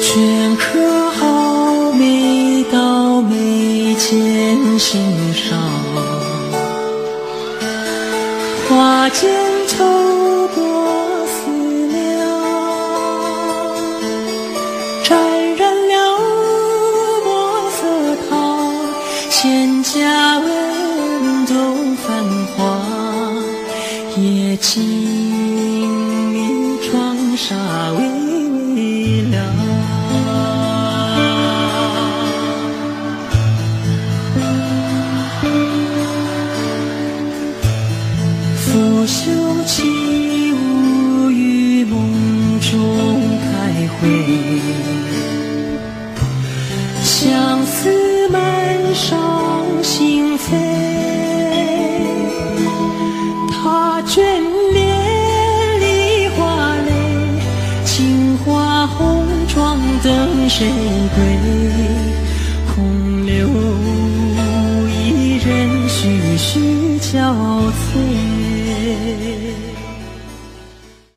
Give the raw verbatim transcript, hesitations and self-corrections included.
镌刻好眉到眉间心上，花间抽过丝了，沾染了墨色烫，蒹葭温中繁华，夜静谧窗纱微微亮。拂袖起舞于梦中开会，相思满上心扉。他眷恋梨花泪，青花红妆等谁归？空留一人徐徐憔悴。